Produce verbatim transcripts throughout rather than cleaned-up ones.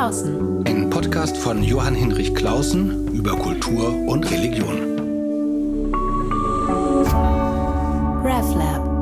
Klausen. Ein Podcast von Johann Hinrich Clausen über Kultur und Religion. RefLab.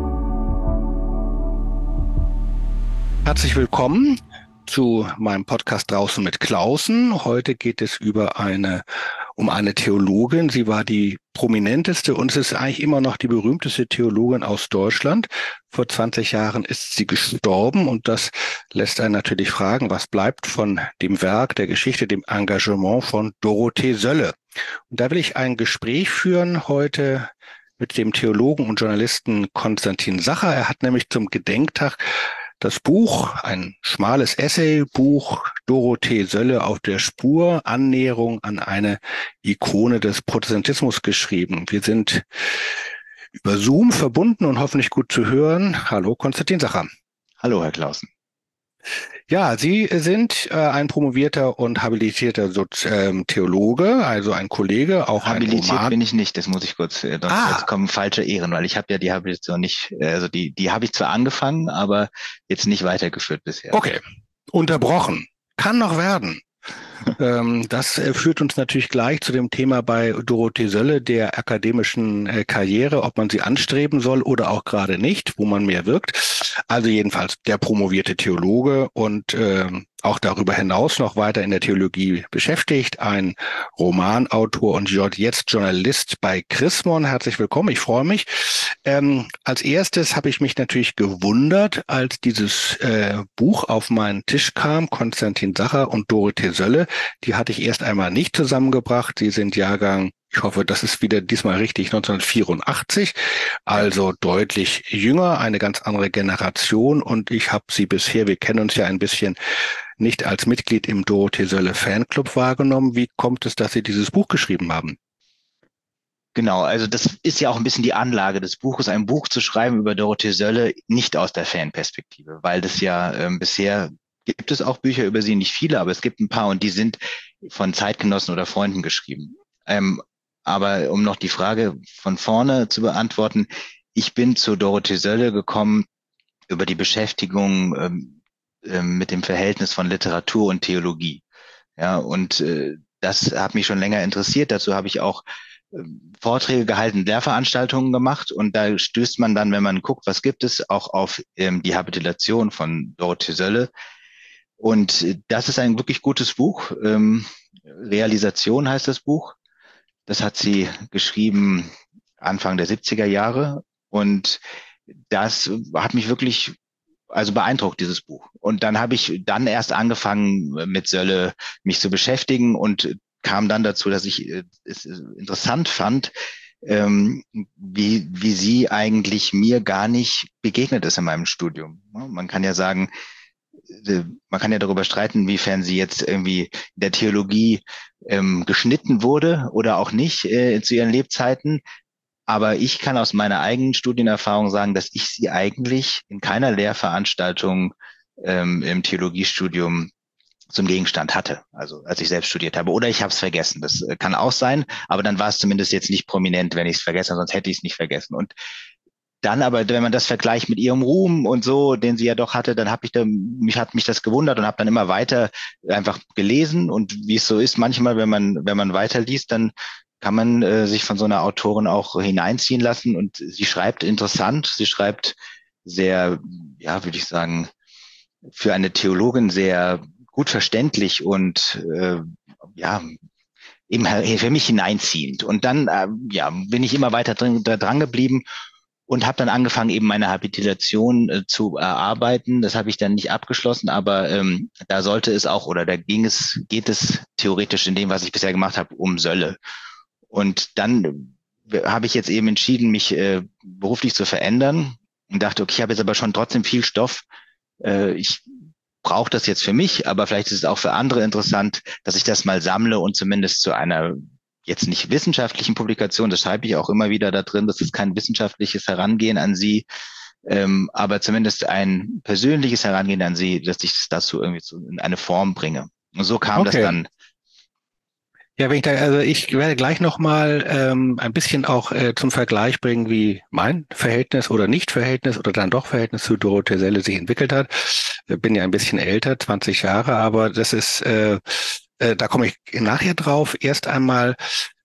Herzlich willkommen zu meinem Podcast Draußen mit Clausen. Heute geht es über eine, um eine Theologin. Sie war die prominenteste und es ist eigentlich immer noch die berühmteste Theologin aus Deutschland. Vor zwanzig Jahren ist sie gestorben und das lässt einen natürlich fragen, was bleibt von dem Werk, der Geschichte, dem Engagement von Dorothee Sölle. Und da will ich ein Gespräch führen heute mit dem Theologen und Journalisten Konstantin Sacher. Er hat nämlich zum Gedenktag das Buch, ein schmales Essaybuch, Dorothee Sölle auf der Spur, Annäherung an eine Ikone des Protestantismus geschrieben. Wir sind über Zoom verbunden und hoffentlich gut zu hören. Hallo, Konstantin Sacher. Hallo, Herr Clausen. Ja, Sie sind äh, ein promovierter und habilitierter Sozi- ähm, Theologe, also ein Kollege, auch Habilitiert ein Roman. bin ich nicht, das muss ich kurz, äh, sonst Ah. jetzt kommen falsche Ehren, weil ich habe ja die Habilitation nicht, äh, also die, die habe ich zwar angefangen, aber jetzt nicht weitergeführt bisher. Okay, unterbrochen. Kann noch werden. ähm, das äh, führt uns natürlich gleich zu dem Thema bei Dorothee Sölle, der akademischen äh, Karriere, ob man sie anstreben soll oder auch gerade nicht, wo man mehr wirkt. Also jedenfalls der promovierte Theologe und äh, auch darüber hinaus noch weiter in der Theologie beschäftigt, ein Romanautor und jetzt Journalist bei Chrismon. Herzlich willkommen, ich freue mich. Ähm, als erstes habe ich mich natürlich gewundert, als dieses äh, Buch auf meinen Tisch kam, Konstantin Sacher und Dorothee Sölle. Die hatte ich erst einmal nicht zusammengebracht. Sie sind Jahrgang, ich hoffe, das ist wieder diesmal richtig, neunzehnhundertvierundachtzig, also deutlich jünger, eine ganz andere Generation. Und ich habe sie bisher, wir kennen uns ja ein bisschen, nicht als Mitglied im Dorothee Sölle Fanclub wahrgenommen. Wie kommt es, dass Sie dieses Buch geschrieben haben? Genau, also das ist ja auch ein bisschen die Anlage des Buches, ein Buch zu schreiben über Dorothee Sölle, nicht aus der Fanperspektive, weil das ja ähm, bisher gibt es auch Bücher über sie, nicht viele, aber es gibt ein paar und die sind von Zeitgenossen oder Freunden geschrieben. Ähm, aber um noch die Frage von vorne zu beantworten, ich bin zu Dorothee Sölle gekommen über die Beschäftigung ähm, äh, mit dem Verhältnis von Literatur und Theologie. Ja, und äh, das hat mich schon länger interessiert. Dazu habe ich auch äh, Vorträge gehalten, Lehrveranstaltungen gemacht und da stößt man dann, wenn man guckt, was gibt es, auch auf ähm, die Habilitation von Dorothee Sölle. Und äh, das ist ein wirklich gutes Buch. Ähm, Realisation heißt das Buch. Das hat sie geschrieben Anfang der siebziger Jahre und das hat mich wirklich also beeindruckt, dieses Buch. Und dann habe ich dann erst angefangen, mit Sölle mich zu beschäftigen und kam dann dazu, dass ich äh, es interessant fand, ähm, wie, wie sie eigentlich mir gar nicht begegnet ist in meinem Studium. Man kann ja sagen, man kann ja darüber streiten, inwiefern sie jetzt irgendwie in der Theologie ähm, geschnitten wurde oder auch nicht äh, zu ihren Lebzeiten. Aber ich kann aus meiner eigenen Studienerfahrung sagen, dass ich sie eigentlich in keiner Lehrveranstaltung ähm, im Theologiestudium zum Gegenstand hatte, also als ich selbst studiert habe. Oder ich habe es vergessen. Das äh, kann auch sein, aber dann war es zumindest jetzt nicht prominent, wenn ich es vergessen habe, sonst hätte ich es nicht vergessen. Und dann aber, wenn man das vergleicht mit ihrem Ruhm und so, den sie ja doch hatte, dann habe ich da, mich hat mich das gewundert und habe dann immer weiter einfach gelesen. Und wie es so ist, manchmal, wenn man wenn man weiterliest, dann kann man äh, sich von so einer Autorin auch hineinziehen lassen. Und sie schreibt interessant, sie schreibt sehr, ja, würde ich sagen, für eine Theologin sehr gut verständlich und äh, ja, eben für mich hineinziehend. Und dann äh, ja, bin ich immer weiter drin, da dran geblieben und habe dann angefangen, eben meine Habilitation äh, zu erarbeiten. Das habe ich dann nicht abgeschlossen, aber ähm, da sollte es auch, oder da ging es, geht es theoretisch in dem, was ich bisher gemacht habe, um Sölle. Und dann habe ich jetzt eben entschieden, mich äh, beruflich zu verändern und dachte, okay, ich habe jetzt aber schon trotzdem viel Stoff. Äh, ich brauche das jetzt für mich, aber vielleicht ist es auch für andere interessant, dass ich das mal sammle und zumindest zu einer jetzt nicht wissenschaftlichen Publikation, das schreibe ich auch immer wieder da drin, das ist kein wissenschaftliches Herangehen an sie, ähm, aber zumindest ein persönliches Herangehen an sie, dass ich das dazu irgendwie so in eine Form bringe. Und so kam Okay. das dann. Ja, wenn ich da, also ich werde gleich nochmal ähm, ein bisschen auch äh, zum Vergleich bringen, wie mein Verhältnis oder Nicht-Verhältnis oder dann doch Verhältnis zu Dorothee Selle sich entwickelt hat. Ich bin ja ein bisschen älter, zwanzig Jahre, aber das ist, äh, äh, da komme ich nachher drauf. Erst einmal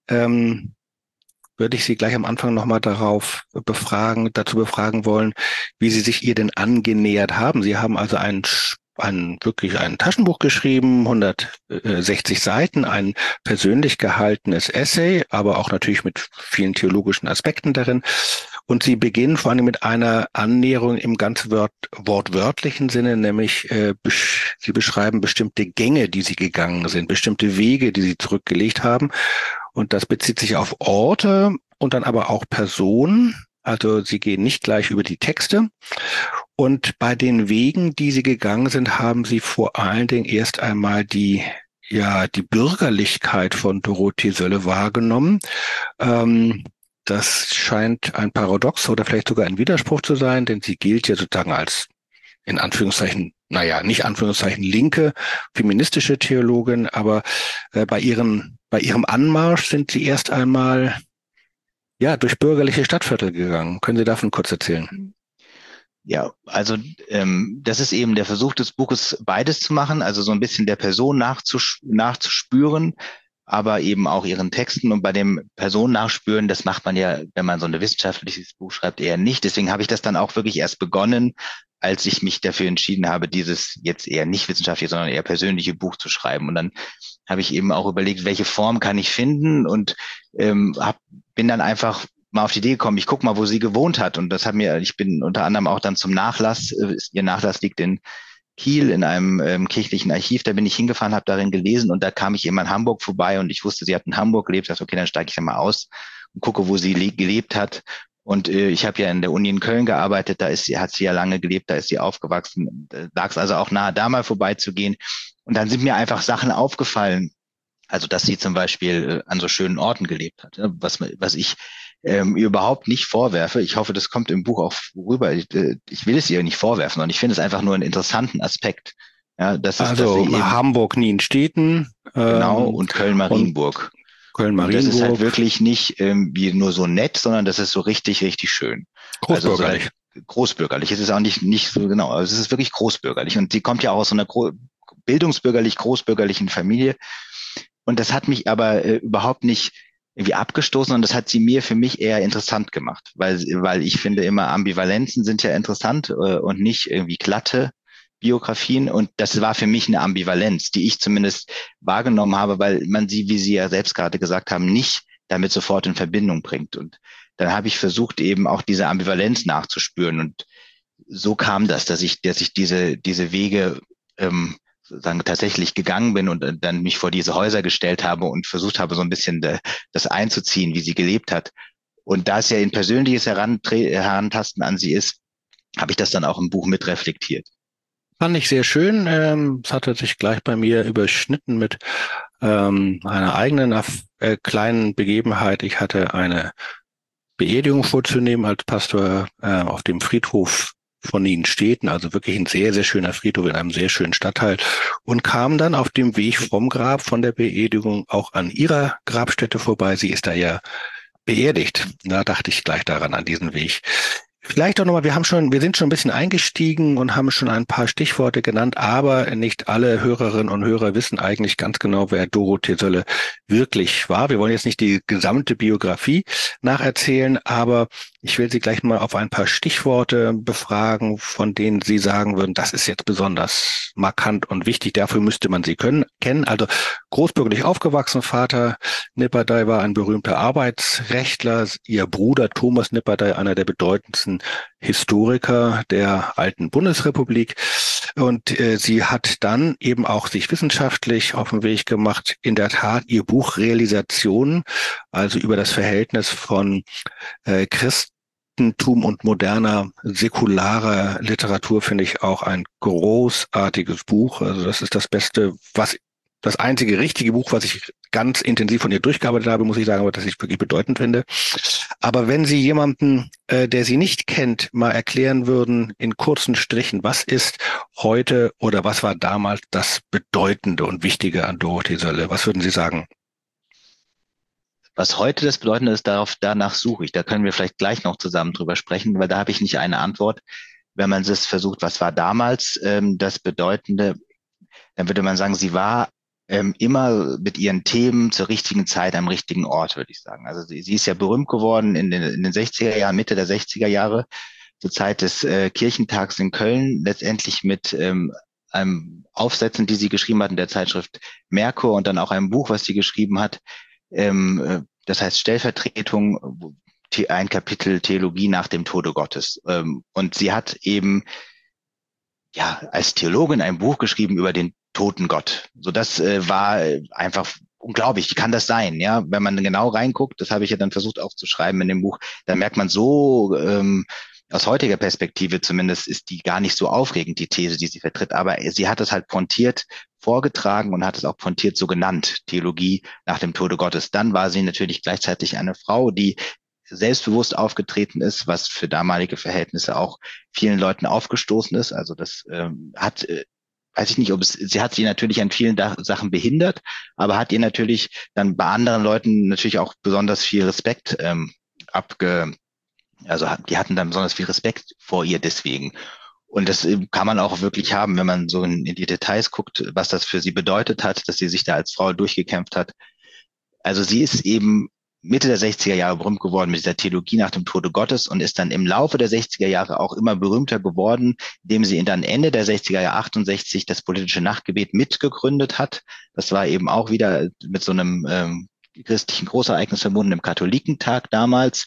ähm, würde ich Sie gleich am Anfang nochmal darauf befragen, dazu befragen wollen, wie Sie sich ihr denn angenähert haben. Sie haben also ein, ein wirklich ein Taschenbuch geschrieben, hundertsechzig Seiten, ein persönlich gehaltenes Essay, aber auch natürlich mit vielen theologischen Aspekten darin. Und Sie beginnen vor allem mit einer Annäherung im ganz wort, wortwörtlichen Sinne, nämlich äh, besch Sie beschreiben bestimmte Gänge, die Sie gegangen sind, bestimmte Wege, die Sie zurückgelegt haben. Und das bezieht sich auf Orte und dann aber auch Personen. Also Sie gehen nicht gleich über die Texte. Und bei den Wegen, die Sie gegangen sind, haben Sie vor allen Dingen erst einmal die, ja, die Bürgerlichkeit von Dorothee Sölle wahrgenommen. Ähm, das scheint ein Paradox oder vielleicht sogar ein Widerspruch zu sein, denn sie gilt ja sozusagen als in Anführungszeichen, naja, nicht Anführungszeichen linke, feministische Theologin, aber äh, bei ihren, bei ihrem Anmarsch sind sie erst einmal, ja, durch bürgerliche Stadtviertel gegangen. Können Sie davon kurz erzählen? Ja, also ähm, das ist eben der Versuch des Buches, beides zu machen, also so ein bisschen der Person nachzusch nachzuspüren, aber eben auch ihren Texten. Und bei dem Person nachspüren, das macht man ja, wenn man so ein wissenschaftliches Buch schreibt, eher nicht. Deswegen habe ich das dann auch wirklich erst begonnen, als ich mich dafür entschieden habe, dieses jetzt eher nicht wissenschaftliche, sondern eher persönliche Buch zu schreiben. Und dann habe ich eben auch überlegt, welche Form kann ich finden und ähm, hab, bin dann einfach mal auf die Idee gekommen, ich guck mal, wo sie gewohnt hat. Und das hat mir, ich bin unter anderem auch dann zum Nachlass, äh, ihr Nachlass liegt in Kiel in einem ähm, kirchlichen Archiv, da bin ich hingefahren, habe darin gelesen und da kam ich eben in Hamburg vorbei und ich wusste, sie hat in Hamburg gelebt. Ich dachte, okay, dann steige ich da mal aus und gucke, wo sie gelebt hat. Und äh, ich habe ja in der Uni in Köln gearbeitet, da ist sie, hat sie ja lange gelebt, da ist sie aufgewachsen. Da lag es also auch nahe, da mal vorbeizugehen. Und dann sind mir einfach Sachen aufgefallen, also, dass sie zum Beispiel äh, an so schönen Orten gelebt hat, ne? was, was ich ähm, ihr überhaupt nicht vorwerfe. Ich hoffe, das kommt im Buch auch rüber. Ich, äh, ich will es ihr nicht vorwerfen, und ich finde es einfach nur einen interessanten Aspekt. Ja, das ist, dass Also sie eben Hamburg-Nienstädten genau ähm, und und Köln-Marienburg. Und das ist halt Köln-Marienburg, wirklich nicht ähm, wie nur so nett, sondern das ist so richtig, richtig schön. Also so großbürgerlich. großbürgerlich. Es ist auch nicht, nicht so genau, also es ist wirklich großbürgerlich. Und sie kommt ja auch aus so einer gro bildungsbürgerlich, großbürgerlichen Familie. Und das hat mich aber äh, überhaupt nicht irgendwie abgestoßen, und das hat sie mir für mich eher interessant gemacht, weil, weil ich finde immer, Ambivalenzen sind ja interessant äh, und nicht irgendwie glatte Biografien. Und das war für mich eine Ambivalenz, die ich zumindest wahrgenommen habe, weil man sie, wie Sie ja selbst gerade gesagt haben, nicht damit sofort in Verbindung bringt. Und dann habe ich versucht, eben auch diese Ambivalenz nachzuspüren. Und so kam das, dass ich, dass ich diese, diese Wege ähm, sozusagen tatsächlich gegangen bin und dann mich vor diese Häuser gestellt habe und versucht habe, so ein bisschen de, das einzuziehen, wie sie gelebt hat. Und da es ja ein persönliches Herantasten an sie ist, habe ich das dann auch im Buch mit reflektiert. Fand ich sehr schön. Ähm, es hatte sich gleich bei mir überschnitten mit ähm, einer eigenen äh, kleinen Begebenheit. Ich hatte eine Beerdigung vorzunehmen als Pastor äh, auf dem Friedhof von Nienstädten, also wirklich ein sehr, sehr schöner Friedhof in einem sehr schönen Stadtteil, und kam dann auf dem Weg vom Grab von der Beerdigung auch an ihrer Grabstätte vorbei. Sie ist da ja beerdigt. Da dachte ich gleich daran, an diesen Weg. Vielleicht auch nochmal, wir haben schon, wir sind schon ein bisschen eingestiegen und haben schon ein paar Stichworte genannt, aber nicht alle Hörerinnen und Hörer wissen eigentlich ganz genau, wer Dorothee Sölle wirklich war. Wir wollen jetzt nicht die gesamte Biografie nacherzählen, aber ich will Sie gleich mal auf ein paar Stichworte befragen, von denen Sie sagen würden, das ist jetzt besonders markant und wichtig. Dafür müsste man sie können, kennen. Also großbürgerlich aufgewachsen, Vater Nipperdey war ein berühmter Arbeitsrechtler, ihr Bruder Thomas Nipperdey, einer der bedeutendsten Historiker der alten Bundesrepublik. Und äh, sie hat dann eben auch sich wissenschaftlich auf den Weg gemacht. In der Tat ihr Buch Realisation, also über das Verhältnis von äh, Christentum und moderner säkularer Literatur, finde ich auch ein großartiges Buch. Also das ist das Beste, was das einzige richtige Buch, was ich ganz intensiv von ihr durchgearbeitet habe, muss ich sagen, aber das ich wirklich bedeutend finde. Aber wenn Sie jemanden, äh, der Sie nicht kennt, mal erklären würden in kurzen Strichen, was ist heute oder was war damals das Bedeutende und Wichtige an Dorothee Sölle? Was würden Sie sagen? Was heute das Bedeutende ist, darauf, danach suche ich. Da können wir vielleicht gleich noch zusammen drüber sprechen, weil da habe ich nicht eine Antwort. Wenn man es versucht, was war damals ähm, das Bedeutende, dann würde man sagen, sie war ähm, immer mit ihren Themen zur richtigen Zeit am richtigen Ort, würde ich sagen. Also sie, sie ist ja berühmt geworden in den, in den sechziger Jahren, Mitte der sechziger Jahre, zur Zeit des äh, Kirchentags in Köln, letztendlich mit ähm, einem Aufsätzen, die sie geschrieben hat in der Zeitschrift Merkur und dann auch einem Buch, was sie geschrieben hat. Ähm, äh, das heißt Stellvertretung, ein Kapitel Theologie nach dem Tode Gottes. Ähm, und sie hat eben ja als Theologin ein Buch geschrieben über den toten Gott. So das äh, war einfach unglaublich. Wie kann das sein? Ja, wenn man genau reinguckt, das habe ich ja dann versucht aufzuschreiben in dem Buch, dann merkt man so ähm, aus heutiger Perspektive zumindest ist die gar nicht so aufregend, die These, die sie vertritt. Aber sie hat es halt pointiert vorgetragen und hat es auch pointiert so genannt, Theologie nach dem Tode Gottes. Dann war sie natürlich gleichzeitig eine Frau, die selbstbewusst aufgetreten ist, was für damalige Verhältnisse auch vielen Leuten aufgestoßen ist. Also das ähm, hat, äh, weiß ich nicht, ob es, sie hat sie natürlich an vielen da Sachen behindert, aber hat ihr natürlich dann bei anderen Leuten natürlich auch besonders viel Respekt ähm, abge, also die hatten dann besonders viel Respekt vor ihr deswegen. Und das äh, kann man auch wirklich haben, wenn man so in, in die Details guckt, was das für sie bedeutet hat, dass sie sich da als Frau durchgekämpft hat. Also sie ist eben Mitte der sechziger Jahre berühmt geworden mit dieser Theologie nach dem Tode Gottes und ist dann im Laufe der sechziger Jahre auch immer berühmter geworden, indem sie dann Ende der sechziger Jahre achtundsechzig das politische Nachtgebet mitgegründet hat. Das war eben auch wieder mit so einem ähm, christlichen Großereignis verbunden, im Katholikentag damals.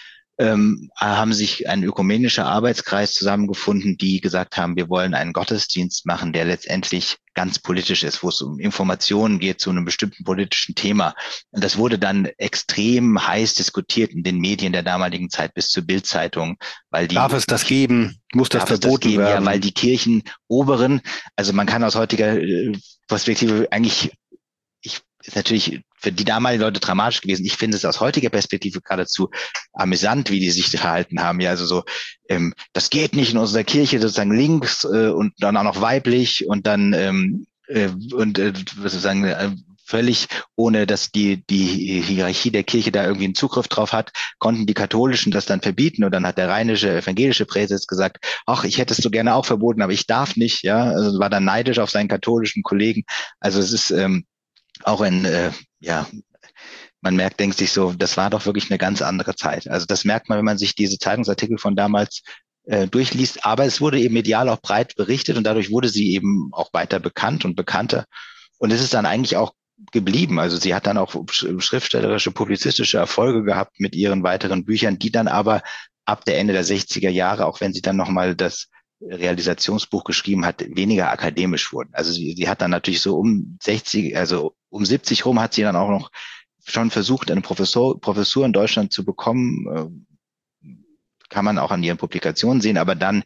Ähm, haben sich ein ökumenischer Arbeitskreis zusammengefunden, die gesagt haben, wir wollen einen Gottesdienst machen, der letztendlich ganz politisch ist, wo es um Informationen geht zu einem bestimmten politischen Thema. Und das wurde dann extrem heiß diskutiert in den Medien der damaligen Zeit bis zur Bild-Zeitung, weil die Darf es das geben? Muss das darf es das verboten geben, werden? ja, weil die Kirchenoberen, also man kann aus heutiger äh, Perspektive eigentlich, ich ist natürlich für die damaligen Leute dramatisch gewesen. Ich finde es aus heutiger Perspektive geradezu amüsant, wie die sich verhalten haben. Ja, also so, ähm, das geht nicht in unserer Kirche, sozusagen links äh, und dann auch noch weiblich und dann ähm, äh, und äh, sozusagen äh, völlig ohne, dass die die Hierarchie der Kirche da irgendwie einen Zugriff drauf hat, konnten die Katholischen das dann verbieten und dann hat der rheinische evangelische Präses gesagt, ach, ich hätte es so gerne auch verboten, aber ich darf nicht, ja, also war dann neidisch auf seinen katholischen Kollegen. Also es ist ähm, auch ein, äh, ja, man merkt, denkt sich so, das war doch wirklich eine ganz andere Zeit. Also das merkt man, wenn man sich diese Zeitungsartikel von damals äh, durchliest. Aber es wurde eben medial auch breit berichtet und dadurch wurde sie eben auch weiter bekannt und bekannter. Und es ist dann eigentlich auch geblieben. Also sie hat dann auch schriftstellerische, publizistische Erfolge gehabt mit ihren weiteren Büchern, die dann aber ab der Ende der sechziger Jahre, auch wenn sie dann nochmal das Realisationsbuch geschrieben hat, weniger akademisch wurden. Also sie, sie hat dann natürlich so um sechzig, also um siebzig rum hat sie dann auch noch schon versucht, eine Professor, Professur in Deutschland zu bekommen. Kann man auch an ihren Publikationen sehen, aber dann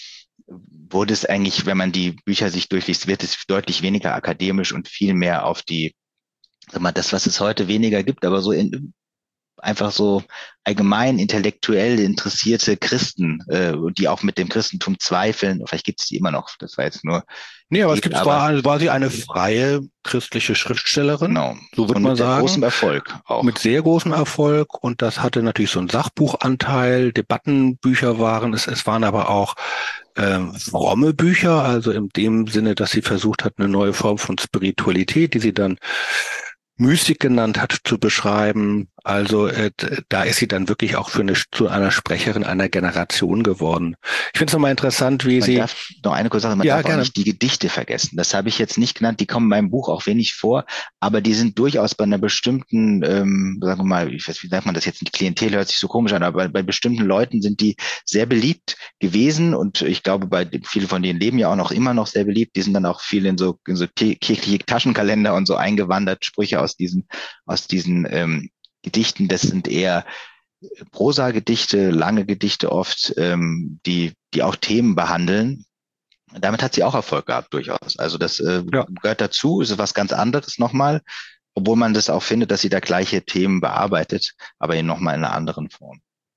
wurde es eigentlich, wenn man die Bücher sich durchliest, wird es deutlich weniger akademisch und viel mehr auf die, sag mal, das, was es heute weniger gibt, aber so in, einfach so allgemein intellektuell interessierte Christen, äh, die auch mit dem Christentum zweifeln. Vielleicht gibt es die immer noch, das war jetzt nur. Nee, aber es gibt, aber, war, war sie eine freie christliche Schriftstellerin, genau. So wird und man mit sagen. Mit großem Erfolg auch. Mit sehr großem Erfolg und das hatte natürlich so einen Sachbuchanteil, Debattenbücher waren es, es waren aber auch ähm, fromme Bücher, also in dem Sinne, dass sie versucht hat, eine neue Form von Spiritualität, die sie dann Mystik genannt hat, zu beschreiben. Also äh, da ist sie dann wirklich auch für eine, zu einer Sprecherin einer Generation geworden. Ich finde es nochmal interessant, wie man sie... Darf, noch eine kurze Sache, man ja, darf gerne. auch nicht die Gedichte vergessen. Das habe ich jetzt nicht genannt, die kommen in meinem Buch auch wenig vor, aber die sind durchaus bei einer bestimmten, ähm, sagen wir mal, ich weiß, wie sagt man das jetzt, nicht Klientel, hört sich so komisch an, aber bei, bei bestimmten Leuten sind die sehr beliebt gewesen und ich glaube, bei viele von denen leben ja auch noch immer noch sehr beliebt. Die sind dann auch viel in so, in so kirchliche Taschenkalender und so eingewandert, Sprüche aus diesen, aus diesen ähm, Gedichten. Das sind eher Prosa-Gedichte, lange Gedichte oft, ähm, die, die auch Themen behandeln. Damit hat sie auch Erfolg gehabt, durchaus. Also das äh, ja. gehört dazu, ist was ganz anderes nochmal, obwohl man das auch findet, dass sie da gleiche Themen bearbeitet, aber eben nochmal in einer anderen Form.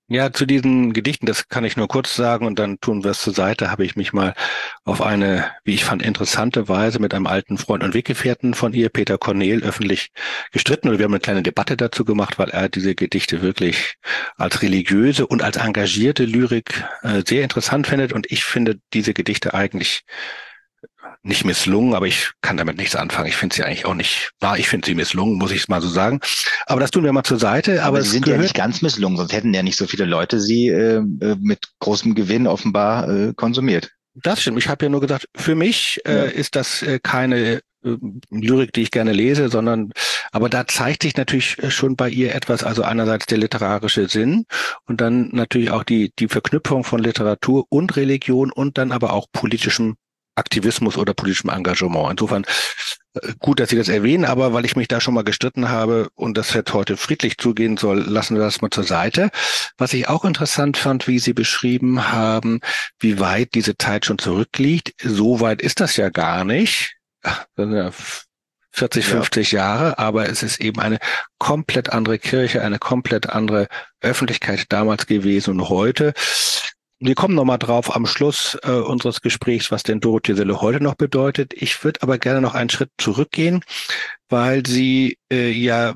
Ja, zu diesen Gedichten, das kann ich nur kurz sagen und dann tun wir es zur Seite, habe ich mich mal auf eine, wie ich fand, interessante Weise mit einem alten Freund und Weggefährten von ihr, Peter Cornel, öffentlich gestritten, oder wir haben eine kleine Debatte dazu gemacht, weil er diese Gedichte wirklich als religiöse und als engagierte Lyrik äh, sehr interessant findet, und ich finde diese Gedichte eigentlich nicht misslungen, aber ich kann damit nichts anfangen. Ich finde sie eigentlich auch nicht wahr. Ich finde sie misslungen, muss ich es mal so sagen. Aber das tun wir mal zur Seite. Aber Aber sie es sind ja gehört. nicht ganz misslungen, sonst hätten ja nicht so viele Leute sie äh, äh, mit großem Gewinn offenbar äh, konsumiert. Das stimmt. Ich habe ja nur gesagt, für mich Ja. äh, ist das äh, keine äh, Lyrik, die ich gerne lese, sondern, aber da zeigt sich natürlich äh, schon bei ihr etwas, also einerseits der literarische Sinn und dann natürlich auch die, die Verknüpfung von Literatur und Religion und dann aber auch politischem Aktivismus oder politischem Engagement. Insofern äh, gut, dass Sie das erwähnen, aber weil ich mich da schon mal gestritten habe und das jetzt heute friedlich zugehen soll, lassen wir das mal zur Seite. Was ich auch interessant fand, wie Sie beschrieben haben, wie weit diese Zeit schon zurückliegt. So weit ist das ja gar nicht. Das sind ja vierzig, Ja. fünfzig Jahre, aber es ist eben eine komplett andere Kirche, eine komplett andere Öffentlichkeit damals gewesen und heute. Wir kommen nochmal drauf am Schluss äh, unseres Gesprächs, was denn Dorothee Sölle heute noch bedeutet. Ich würde aber gerne noch einen Schritt zurückgehen, weil Sie äh, ja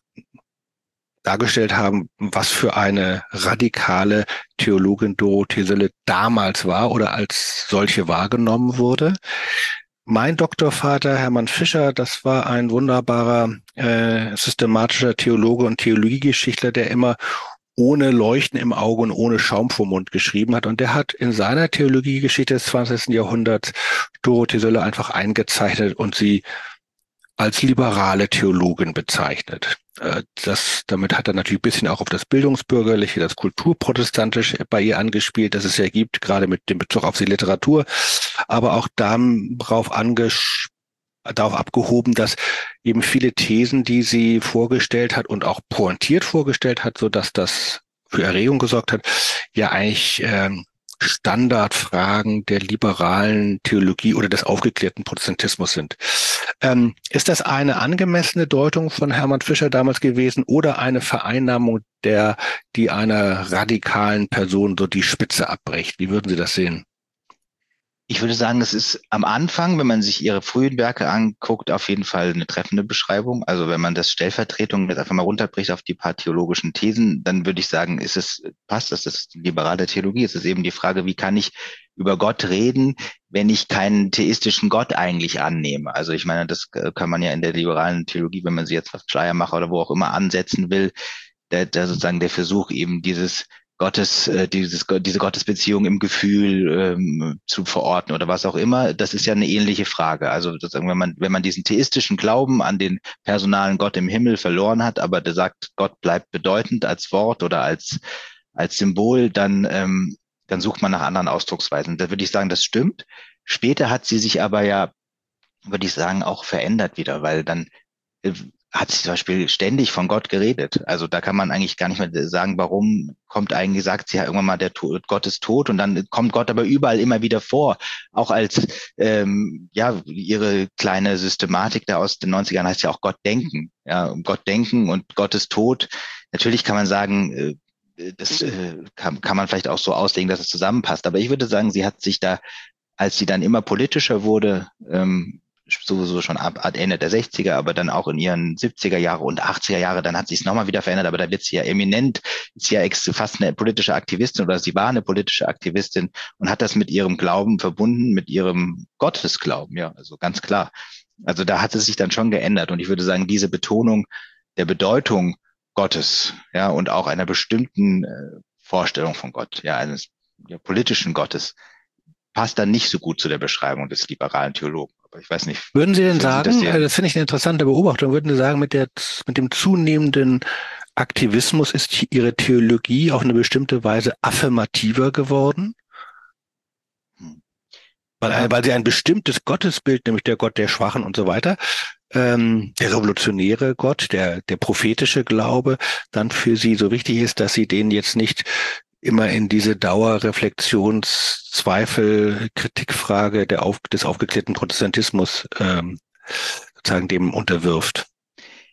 dargestellt haben, was für eine radikale Theologin Dorothee Sölle damals war oder als solche wahrgenommen wurde. Mein Doktorvater Hermann Fischer, das war ein wunderbarer äh, systematischer Theologe und Theologiegeschichtler, der immer ohne Leuchten im Auge und ohne Schaum vom Mund geschrieben hat. Und der hat in seiner Theologiegeschichte des zwanzigsten Jahrhunderts Dorothee Sölle einfach eingezeichnet und sie als liberale Theologin bezeichnet. Äh, Das, damit hat er natürlich ein bisschen auch auf das Bildungsbürgerliche, das Kulturprotestantische bei ihr angespielt, das es ja gibt, gerade mit dem Bezug auf die Literatur, aber auch darauf angespielt, darauf abgehoben, dass eben viele Thesen, die sie vorgestellt hat und auch pointiert vorgestellt hat, so dass das für Erregung gesorgt hat, ja eigentlich ähm, Standardfragen der liberalen Theologie oder des aufgeklärten Protestantismus sind. Ähm, ist das eine angemessene Deutung von Hermann Fischer damals gewesen oder eine Vereinnahmung der, die einer radikalen Person so die Spitze abbricht? Wie würden Sie das sehen? Ich würde sagen, es ist am Anfang, wenn man sich ihre frühen Werke anguckt, auf jeden Fall eine treffende Beschreibung. Also wenn man das Stellvertretung jetzt einfach mal runterbricht auf die paar theologischen Thesen, dann würde ich sagen, ist es, passt das, das ist liberale Theologie. Es ist eben die Frage, wie kann ich über Gott reden, wenn ich keinen theistischen Gott eigentlich annehme? Also ich meine, das kann man ja in der liberalen Theologie, wenn man sie jetzt auf Schleiermacher oder wo auch immer ansetzen will, der, der sozusagen der Versuch eben dieses Gottes, äh, dieses, diese Gottesbeziehung im Gefühl ähm, zu verorten oder was auch immer, das ist ja eine ähnliche Frage. Also sozusagen, wenn man, wenn man diesen theistischen Glauben an den personalen Gott im Himmel verloren hat, aber der sagt, Gott bleibt bedeutend als Wort oder als, als Symbol, dann, ähm, dann sucht man nach anderen Ausdrucksweisen. Da würde ich sagen, das stimmt. Später hat sie sich aber ja, würde ich sagen, auch verändert wieder, weil dann äh, hat sie zum Beispiel ständig von Gott geredet. Also da kann man eigentlich gar nicht mehr sagen, warum kommt eigentlich, sagt sie ja irgendwann mal, der Tod, Gott ist tot und dann kommt Gott aber überall immer wieder vor. Auch als, ähm, ja, ihre kleine Systematik da aus den neunzigern heißt ja auch Gott denken. Ja, Gott denken und Gott ist tot. Natürlich kann man sagen, äh, das äh, kann, kann man vielleicht auch so auslegen, dass es zusammenpasst. Aber ich würde sagen, sie hat sich da, als sie dann immer politischer wurde, ähm, sowieso schon ab, ab Ende der sechziger, aber dann auch in ihren siebziger Jahre und achtziger Jahre, dann hat sich es nochmal wieder verändert, aber da wird sie ja eminent, ist ja ex, fast eine politische Aktivistin oder sie war eine politische Aktivistin und hat das mit ihrem Glauben verbunden, mit ihrem Gottesglauben, ja, also ganz klar. Also da hat es sich dann schon geändert und ich würde sagen, diese Betonung der Bedeutung Gottes, ja, und auch einer bestimmten äh, Vorstellung von Gott, ja, eines ja, politischen Gottes, passt dann nicht so gut zu der Beschreibung des liberalen Theologen. Aber ich weiß nicht, Würden Sie wie denn würden Sie das sagen, äh, sehen? das finde ich eine interessante Beobachtung, würden Sie sagen, mit der, mit dem zunehmenden Aktivismus ist Ihre Theologie auf eine bestimmte Weise affirmativer geworden? Hm. Weil, Ja, äh, weil sie ein bestimmtes Gottesbild, nämlich der Gott der Schwachen und so weiter, ähm, der revolutionäre Gott, der, der prophetische Glaube, dann für sie so wichtig ist, dass sie den jetzt nicht immer in diese Dauerreflexions-, Zweifel, Kritikfrage der auf, des aufgeklärten Protestantismus ähm, sozusagen dem unterwirft.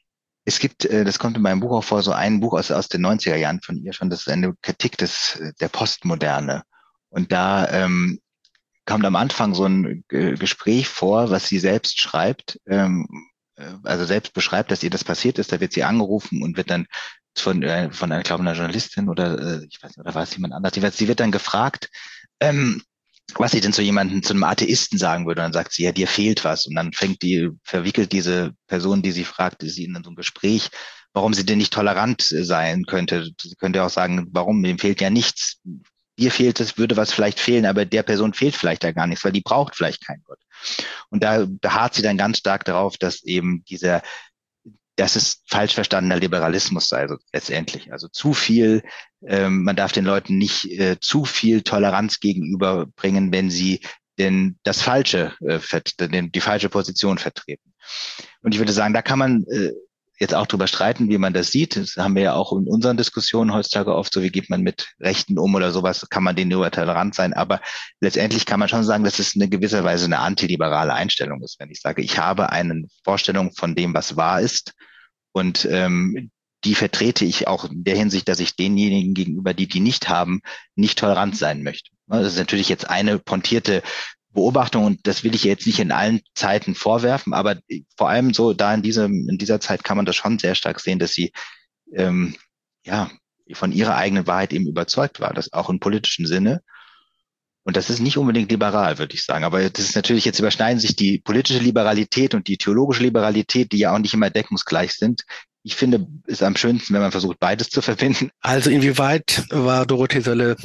Es gibt, äh, das kommt in meinem Buch auch vor, so ein Buch aus, aus den neunziger Jahren von ihr schon, das ist eine Kritik des, der Postmoderne. Und da ähm, kommt am Anfang so ein Ge- Gespräch vor, was sie selbst schreibt, ähm, äh, also selbst beschreibt, dass ihr das passiert ist. Da wird sie angerufen und wird dann von, äh, von einer, glaube ich, einer Journalistin oder äh, ich weiß nicht, oder war es jemand anders? Jedenfalls, sie wird dann gefragt, ähm, was sie denn zu jemandem, zu einem Atheisten sagen würde. Und dann sagt sie, ja, dir fehlt was. Und dann fängt die, verwickelt diese Person, die sie fragt, sie in so ein Gespräch, warum sie denn nicht tolerant äh, sein könnte. Sie könnte auch sagen, warum, dem fehlt ja nichts. Dir fehlt es, würde was vielleicht fehlen, aber der Person fehlt vielleicht ja gar nichts, weil die braucht vielleicht keinen Gott. Und da beharrt sie dann ganz stark darauf, dass eben dieser, dass es falsch verstandener Liberalismus sei, also letztendlich. Also zu viel, ähm, man darf den Leuten nicht äh, zu viel Toleranz gegenüberbringen, wenn sie denn das Falsche, äh, vert- den, die falsche Position vertreten. Und ich würde sagen, da kann man äh, jetzt auch drüber streiten, wie man das sieht. Das haben wir ja auch in unseren Diskussionen heutzutage oft so, wie geht man mit Rechten um oder sowas, kann man denen nur tolerant sein. Aber letztendlich kann man schon sagen, dass es eine gewisser Weise eine antiliberale Einstellung ist, wenn ich sage, ich habe eine Vorstellung von dem, was wahr ist und ähm, die vertrete ich auch in der Hinsicht, dass ich denjenigen gegenüber, die die nicht haben, nicht tolerant sein möchte. Das ist natürlich jetzt eine pontierte Beobachtung und das will ich ihr jetzt nicht in allen Zeiten vorwerfen, aber vor allem so da in diesem, in dieser Zeit kann man das schon sehr stark sehen, dass sie ähm, ja von ihrer eigenen Wahrheit eben überzeugt war, das auch im politischen Sinne. Und das ist nicht unbedingt liberal, würde ich sagen. Aber das ist natürlich, jetzt überschneiden sich die politische Liberalität und die theologische Liberalität, die ja auch nicht immer deckungsgleich sind. Ich finde, es ist am schönsten, wenn man versucht, beides zu verbinden. Also inwieweit war Dorothee Sölle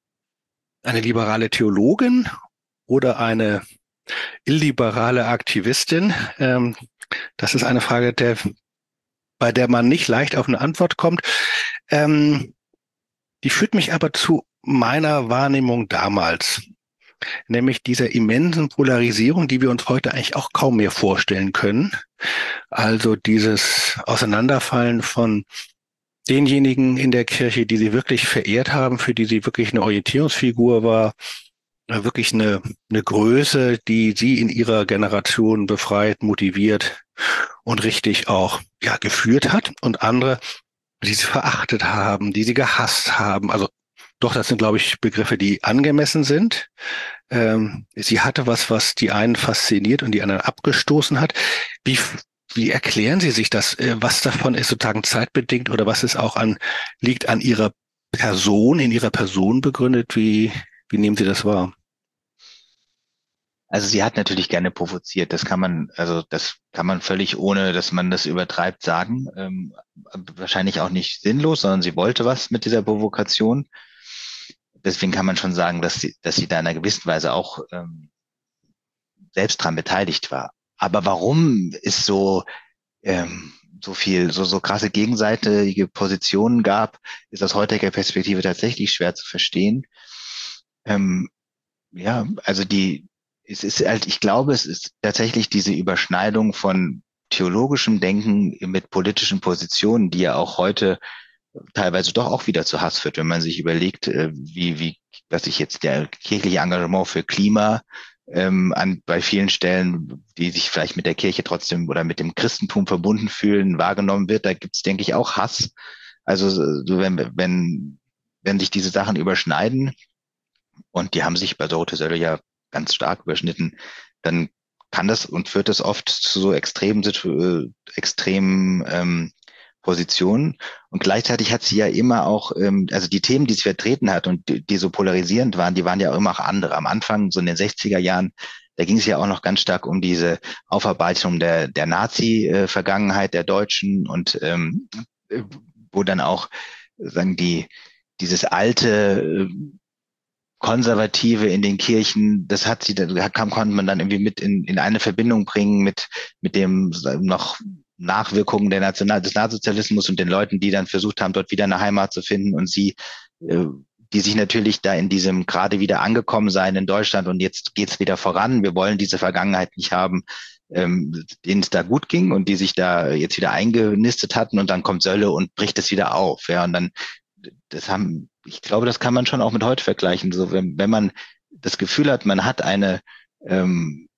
eine liberale Theologin oder eine illiberale Aktivistin? Ähm, das ist eine Frage, der, bei der man nicht leicht auf eine Antwort kommt. Ähm, die führt mich aber zu meiner Wahrnehmung damals, nämlich dieser immensen Polarisierung, die wir uns heute eigentlich auch kaum mehr vorstellen können. Also dieses Auseinanderfallen von denjenigen in der Kirche, die sie wirklich verehrt haben, für die sie wirklich eine Orientierungsfigur war, wirklich eine, eine Größe, die sie in ihrer Generation befreit, motiviert und richtig auch ja, geführt hat, und andere, die sie verachtet haben, die sie gehasst haben. Also doch, das sind, glaube ich, Begriffe, die angemessen sind. Ähm, sie hatte was, was die einen fasziniert und die anderen abgestoßen hat. Wie, wie erklären Sie sich das? Äh, Was davon ist sozusagen zeitbedingt oder was ist auch an, liegt an Ihrer Person, in Ihrer Person begründet? Wie, wie nehmen Sie das wahr? Also sie hat natürlich gerne provoziert. Das kann man, also das kann man völlig ohne, dass man das übertreibt, sagen. Ähm, wahrscheinlich auch nicht sinnlos, sondern sie wollte was mit dieser Provokation. Deswegen kann man schon sagen, dass sie, dass sie da in einer gewissen Weise auch ähm, selbst dran beteiligt war. Aber warum ist so ähm, so viel, so, so krasse gegenseitige Positionen gab, ist aus heutiger Perspektive tatsächlich schwer zu verstehen. Ähm, ja, also die, es ist halt, ich glaube, es ist tatsächlich diese Überschneidung von theologischem Denken mit politischen Positionen, die ja auch heute teilweise doch auch wieder zu Hass führt, wenn man sich überlegt, äh, wie, wie, was sich jetzt der kirchliche Engagement für Klima ähm, an bei vielen Stellen, die sich vielleicht mit der Kirche trotzdem oder mit dem Christentum verbunden fühlen, wahrgenommen wird. Da gibt es, denke ich, auch Hass. Also so wenn, wenn, wenn sich diese Sachen überschneiden, und die haben sich bei Dorothee Sölle ja ganz stark überschnitten, dann kann das und führt das oft zu so extremen, Situ- äh, extremen ähm, Positionen. Und gleichzeitig hat sie ja immer auch, ähm, also die Themen, die sie vertreten hat und die, die so polarisierend waren, die waren ja auch immer auch andere. Am Anfang, so in den sechziger Jahren, da ging es ja auch noch ganz stark um diese Aufarbeitung der, der Nazi-Vergangenheit der Deutschen und ähm, äh, wo dann auch, sagen die, dieses alte äh, Konservative in den Kirchen, das hat sie, da kam, konnte man dann irgendwie mit in, in eine Verbindung bringen mit, mit dem noch Nachwirkungen der National, des Nationalismus und den Leuten, die dann versucht haben, dort wieder eine Heimat zu finden und sie, äh, die sich natürlich da in diesem gerade wieder angekommen sein in Deutschland und jetzt geht's wieder voran. Wir wollen diese Vergangenheit nicht haben, ähm, denen es da gut ging und die sich da jetzt wieder eingenistet hatten und dann kommt Sölle und bricht es wieder auf. Ja, und dann das haben, ich glaube, das kann man schon auch mit heute vergleichen. So, wenn, wenn man das Gefühl hat, man hat eine ähm,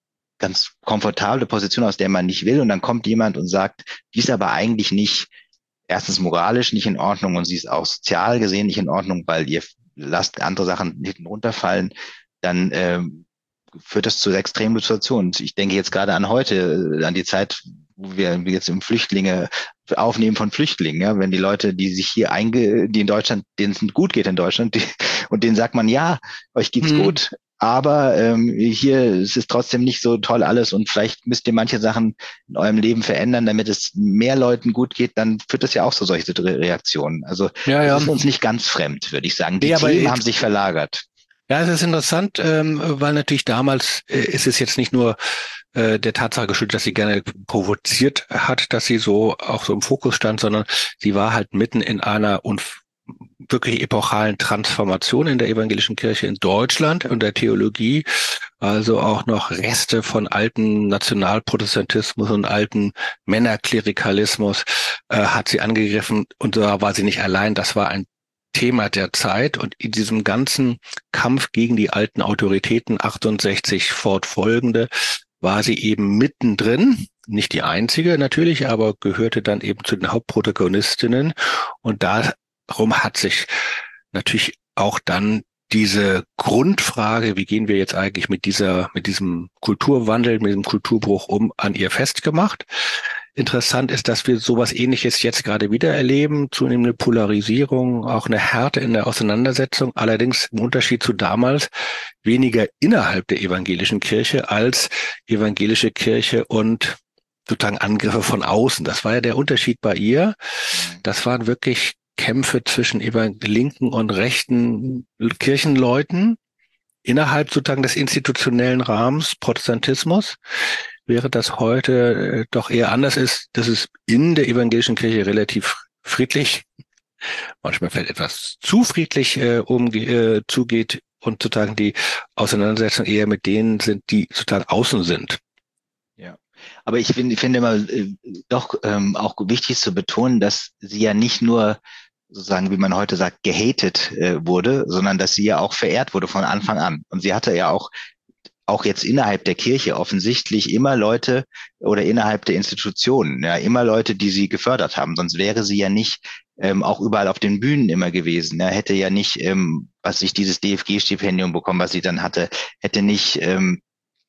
ganz komfortable Position, aus der man nicht will. Und dann kommt jemand und sagt, die ist aber eigentlich nicht, erstens moralisch nicht in Ordnung und sie ist auch sozial gesehen nicht in Ordnung, weil ihr lasst andere Sachen hinten runterfallen. Dann ähm, führt das zu extremen Situationen. Ich denke jetzt gerade an heute, an die Zeit, wo wir jetzt im Flüchtlinge aufnehmen von Flüchtlingen, ja, wenn die Leute, die sich hier einge, die in Deutschland, denen es gut geht in Deutschland, die, und denen sagt man, ja, euch geht's hm. gut, aber ähm, hier es ist trotzdem nicht so toll alles und vielleicht müsst ihr manche Sachen in eurem Leben verändern, damit es mehr Leuten gut geht, dann führt das ja auch zu solche Reaktionen. Also ja, ja. das ist uns nicht ganz fremd, würde ich sagen. Die nee, Themen haben sich verlagert. Ja, es ist interessant, ähm, weil natürlich damals äh, ist es jetzt nicht nur äh, der Tatsache geschuldet, dass sie gerne provoziert hat, dass sie so auch so im Fokus stand, sondern sie war halt mitten in einer unf- wirklich epochalen Transformation in der evangelischen Kirche in Deutschland und der Theologie, also auch noch Reste von alten Nationalprotestantismus und alten Männerklerikalismus äh, hat sie angegriffen und da war sie nicht allein, das war ein Thema der Zeit und in diesem ganzen Kampf gegen die alten Autoritäten achtundsechzig fortfolgende war sie eben mittendrin, nicht die einzige natürlich, aber gehörte dann eben zu den Hauptprotagonistinnen und darum hat sich natürlich auch dann diese Grundfrage, wie gehen wir jetzt eigentlich mit dieser, mit diesem Kulturwandel, mit diesem Kulturbruch um, an ihr festgemacht. Interessant ist, dass wir sowas Ähnliches jetzt gerade wieder erleben, zunehmende Polarisierung, auch eine Härte in der Auseinandersetzung, allerdings im Unterschied zu damals weniger innerhalb der evangelischen Kirche als evangelische Kirche und sozusagen Angriffe von außen. Das war ja der Unterschied bei ihr. Das waren wirklich Kämpfe zwischen linken und rechten Kirchenleuten innerhalb sozusagen des institutionellen Rahmens Protestantismus. Während das heute doch eher anders ist, dass es in der evangelischen Kirche relativ friedlich, manchmal vielleicht etwas zu friedlich äh, um, äh, zugeht und sozusagen die Auseinandersetzung eher mit denen sind, die sozusagen außen sind. Ja, aber ich finde, ich finde immer äh, doch ähm, auch wichtig ist zu betonen, dass sie ja nicht nur sozusagen, wie man heute sagt, gehatet äh, wurde, sondern dass sie ja auch verehrt wurde von Anfang an. Und sie hatte ja auch auch jetzt innerhalb der Kirche offensichtlich immer Leute oder innerhalb der Institutionen, ja, immer Leute, die sie gefördert haben. Sonst wäre sie ja nicht ähm, auch überall auf den Bühnen immer gewesen. Ja, hätte ja nicht, ähm, was ich dieses D F G-Stipendium bekommen, was sie dann hatte, hätte nicht ähm,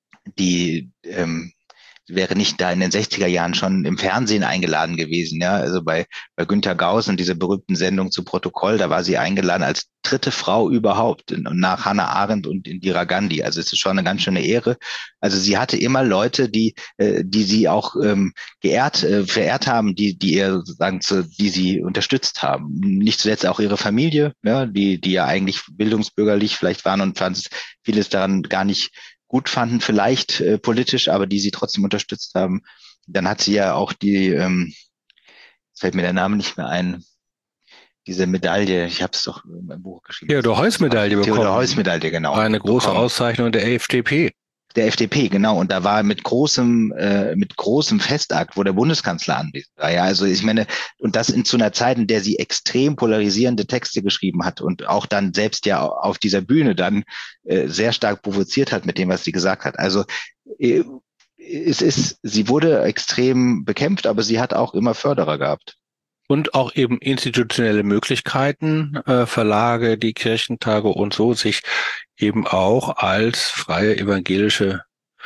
die ähm, wäre nicht da in den sechziger Jahren schon im Fernsehen eingeladen gewesen, ja, also bei, bei Günter Gauss und dieser berühmten Sendung zu Protokoll, da war sie eingeladen als dritte Frau überhaupt und nach Hannah Arendt und Indira Gandhi, also es ist schon eine ganz schöne Ehre. Also sie hatte immer Leute, die, äh, die sie auch ähm, geehrt, äh, verehrt haben, die, die ihr sozusagen zu, die sie unterstützt haben. Nicht zuletzt auch ihre Familie, ja, die, die ja eigentlich bildungsbürgerlich vielleicht waren und fand vieles daran gar nicht gut fanden, vielleicht äh, politisch, aber die sie trotzdem unterstützt haben. Dann hat sie ja auch die, ähm, jetzt fällt mir der Name nicht mehr ein, diese Medaille, ich habe es doch in meinem Buch geschrieben. Theodor-Heuss-Medaille bekommen. Theodor-Heuss-Medaille, genau. Eine große bekommen. Auszeichnung der F D P. Der F D P, genau. Und da war mit großem, äh, mit großem Festakt, wo der Bundeskanzler anwesend war. Ja, also ich meine, und das in zu einer Zeit, in der sie extrem polarisierende Texte geschrieben hat und auch dann selbst ja auf dieser Bühne dann äh, sehr stark provoziert hat mit dem, was sie gesagt hat. Also äh, es ist, sie wurde extrem bekämpft, aber sie hat auch immer Förderer gehabt. Und auch eben institutionelle Möglichkeiten, äh, Verlage, die Kirchentage und so, sich eben auch als freie evangelische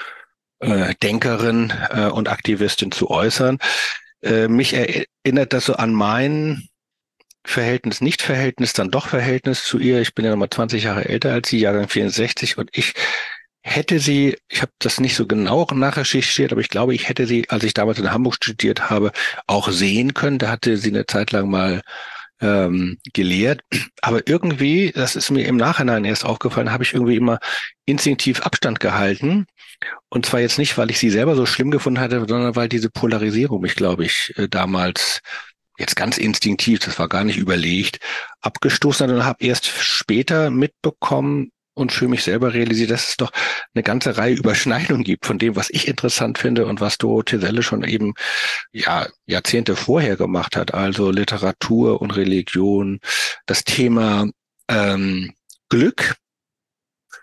äh, Denkerin äh, und Aktivistin zu äußern. Äh, mich erinnert das so an mein Verhältnis, nicht Verhältnis, dann doch Verhältnis zu ihr. Ich bin ja nochmal zwanzig Jahre älter als sie, Jahrgang vierundsechzig, und ich hätte sie, ich habe das nicht so genau nachrecherchiert, aber ich glaube, ich hätte sie, als ich damals in Hamburg studiert habe, auch sehen können. Da hatte sie eine Zeit lang mal ähm, gelehrt. Aber irgendwie, das ist mir im Nachhinein erst aufgefallen, habe ich irgendwie immer instinktiv Abstand gehalten. Und zwar jetzt nicht, weil ich sie selber so schlimm gefunden hatte, sondern weil diese Polarisierung mich, glaube ich, damals jetzt ganz instinktiv, das war gar nicht überlegt, abgestoßen hat und habe erst später mitbekommen, und für mich selber realisiert, dass es doch eine ganze Reihe Überschneidungen gibt von dem, was ich interessant finde und was Dorothee Selle schon eben ja Jahrzehnte vorher gemacht hat. Also Literatur und Religion, das Thema ähm, Glück,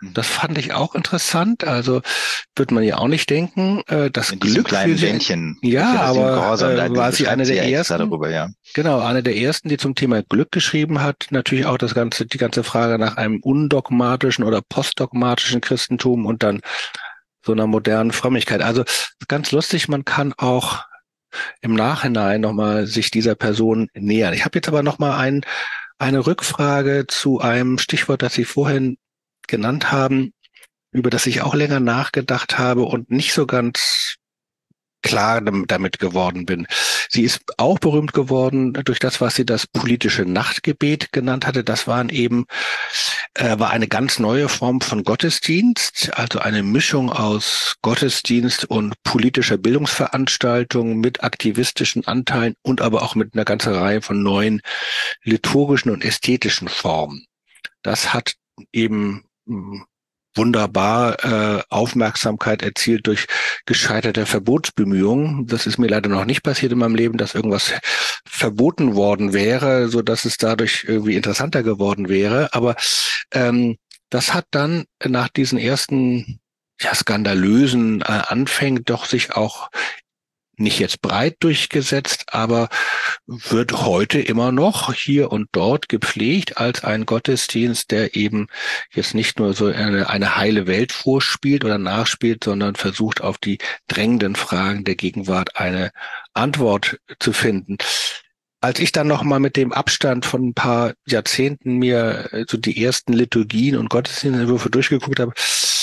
Das fand ich auch interessant. Also wird man ja auch nicht denken, äh, das In diesem Glück für kleinen sie. Bändchen, Ja, das dem aber Gehorsam, da äh, war sie eine beschreibt sie der ja extra ersten? darüber, ja. Genau, eine der ersten, die zum Thema Glück geschrieben hat. Natürlich auch das ganze, die ganze Frage nach einem undogmatischen oder postdogmatischen Christentum und dann so einer modernen Frömmigkeit. Also ganz lustig, man kann auch im Nachhinein nochmal sich dieser Person nähern. Ich habe jetzt aber nochmal ein, eine Rückfrage zu einem Stichwort, das Sie vorhin genannt haben, über das ich auch länger nachgedacht habe und nicht so ganz klar damit geworden bin. Sie ist auch berühmt geworden durch das, was sie das politische Nachtgebet genannt hatte. Das waren eben, äh, war eine ganz neue Form von Gottesdienst, also eine Mischung aus Gottesdienst und politischer Bildungsveranstaltung mit aktivistischen Anteilen und aber auch mit einer ganzen Reihe von neuen liturgischen und ästhetischen Formen. Das hat eben mh, wunderbar äh, Aufmerksamkeit erzielt durch gescheiterte Verbotsbemühungen. Das ist mir leider noch nicht passiert in meinem Leben, dass irgendwas verboten worden wäre, so dass es dadurch irgendwie interessanter geworden wäre. Aber ähm, das hat dann nach diesen ersten ja, skandalösen äh, Anfängen doch sich auch nicht jetzt breit durchgesetzt, aber wird heute immer noch hier und dort gepflegt als ein Gottesdienst, der eben jetzt nicht nur so eine, eine heile Welt vorspielt oder nachspielt, sondern versucht, auf die drängenden Fragen der Gegenwart eine Antwort zu finden. Als ich dann nochmal mit dem Abstand von ein paar Jahrzehnten mir so die ersten Liturgien und Gottesdienstentwürfe durchgeguckt habe,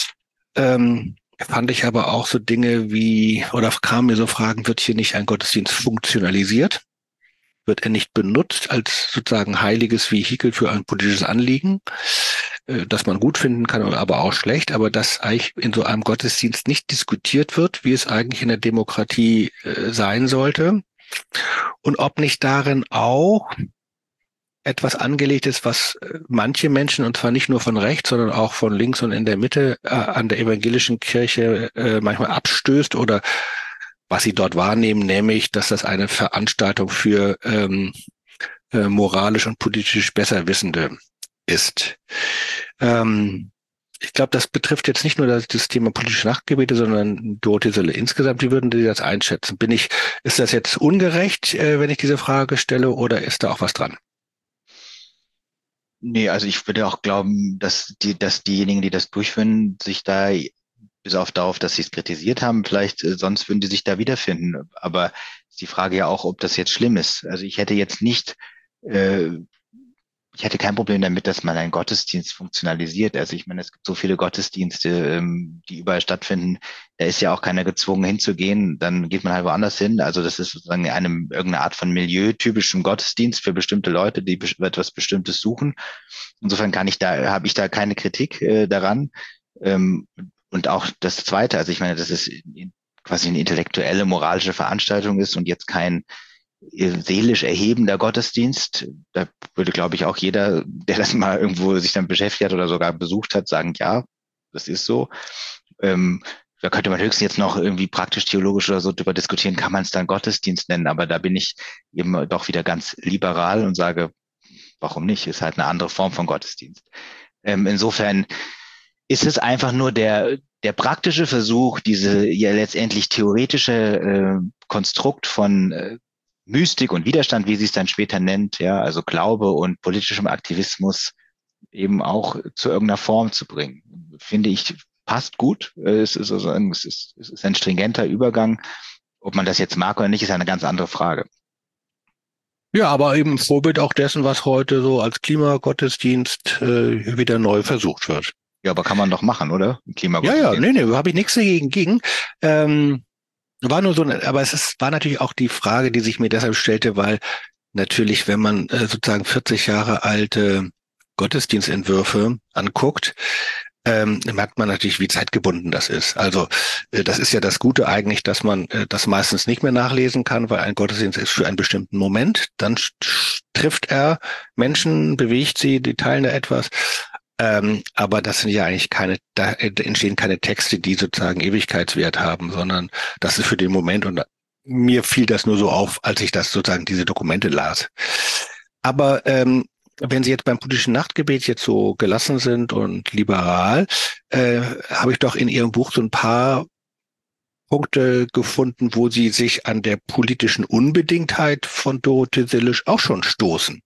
ähm, fand ich aber auch so Dinge wie, oder kamen mir so Fragen, wird hier nicht ein Gottesdienst funktionalisiert? Wird er nicht benutzt als sozusagen heiliges Vehikel für ein politisches Anliegen, äh, das man gut finden kann, aber auch schlecht, aber dass eigentlich in so einem Gottesdienst nicht diskutiert wird, wie es eigentlich in der Demokratie äh, sein sollte? Und ob nicht darin auch etwas angelegt ist, was manche Menschen, und zwar nicht nur von rechts, sondern auch von links und in der Mitte, äh, an der evangelischen Kirche äh, manchmal abstößt oder was sie dort wahrnehmen, nämlich, dass das eine Veranstaltung für ähm, äh, moralisch und politisch Besserwissende ist. Ähm, ich glaube, das betrifft jetzt nicht nur das, das Thema politische Nachtgebete, sondern Dorothee Sölle insgesamt. Wie würden Sie das einschätzen? Bin ich, ist das jetzt ungerecht, äh, wenn ich diese Frage stelle, oder ist da auch was dran? Nee, also ich würde auch glauben, dass die, dass diejenigen, die das durchführen, sich da, bis auf darauf, dass sie es kritisiert haben, vielleicht, äh, sonst würden die sich da wiederfinden. Aber ist die Frage ja auch, ob das jetzt schlimm ist. Also ich hätte jetzt nicht, äh, ich hätte kein Problem damit, dass man einen Gottesdienst funktionalisiert. Also ich meine, es gibt so viele Gottesdienste, ähm, die überall stattfinden. Da ist ja auch keiner gezwungen hinzugehen. Dann geht man halt woanders hin. Also das ist sozusagen eine, irgendeine Art von milieutypischem Gottesdienst für bestimmte Leute, die be- etwas Bestimmtes suchen. Insofern kann ich da, habe ich da keine Kritik äh, daran. Ähm, und auch das Zweite, also ich meine, dass es quasi eine intellektuelle, moralische Veranstaltung ist und jetzt kein seelisch erhebender Gottesdienst. Da würde, glaube ich, auch jeder, der das mal irgendwo sich dann beschäftigt hat oder sogar besucht hat, sagen, ja, das ist so. Ähm, da könnte man höchstens jetzt noch irgendwie praktisch-theologisch oder so drüber diskutieren, kann man es dann Gottesdienst nennen, aber da bin ich eben doch wieder ganz liberal und sage, warum nicht? Ist halt eine andere Form von Gottesdienst. Ähm, insofern ist es einfach nur der, der praktische Versuch, diese ja letztendlich theoretische äh, Konstrukt von äh, Mystik und Widerstand, wie sie es dann später nennt, ja, also Glaube und politischem Aktivismus eben auch zu irgendeiner Form zu bringen. Finde ich, passt gut. Es ist, also ein, es ist, es ist ein stringenter Übergang. Ob man das jetzt mag oder nicht, ist eine ganz andere Frage. Ja, aber eben Vorbild auch dessen, was heute so als Klimagottesdienst äh, wieder neu versucht wird. Ja, aber kann man doch machen, oder? Ein Ja, ja, Klimagottesdienst. nee, nee, habe ich nichts dagegen gegen. Ähm, war nur so, eine- aber es ist, war natürlich auch die Frage, die sich mir deshalb stellte, weil natürlich, wenn man äh, sozusagen vierzig Jahre alte Gottesdienstentwürfe anguckt, ähm, merkt man natürlich, wie zeitgebunden das ist. Also äh, das ist ja das Gute eigentlich, dass man äh, das meistens nicht mehr nachlesen kann, weil ein Gottesdienst ist für einen bestimmten Moment. Dann trifft er Menschen, bewegt sie, die teilen da etwas. Ähm, aber das sind ja eigentlich keine, da entstehen keine Texte, die sozusagen Ewigkeitswert haben, sondern das ist für den Moment, und mir fiel das nur so auf, als ich das sozusagen diese Dokumente las. Aber ähm, wenn Sie jetzt beim politischen Nachtgebet jetzt so gelassen sind und liberal, äh, habe ich doch in Ihrem Buch so ein paar Punkte gefunden, wo Sie sich an der politischen Unbedingtheit von Dorothee Sillisch auch schon stoßen.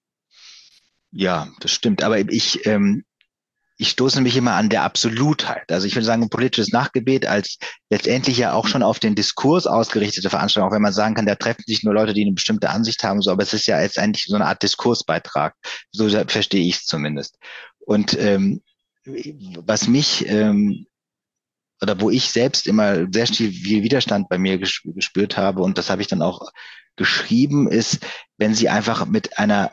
Ja, das stimmt. Aber ich, ähm, ich stoße mich immer an der Absolutheit. Also ich würde sagen, ein politisches Nachgebet als letztendlich ja auch schon auf den Diskurs ausgerichtete Veranstaltung, auch wenn man sagen kann, da treffen sich nur Leute, die eine bestimmte Ansicht haben, so, aber es ist ja jetzt eigentlich so eine Art Diskursbeitrag. So verstehe ich es zumindest. Und ähm, was mich ähm, oder wo ich selbst immer sehr viel Widerstand bei mir gespürt habe, und das habe ich dann auch geschrieben, ist, wenn sie einfach mit einer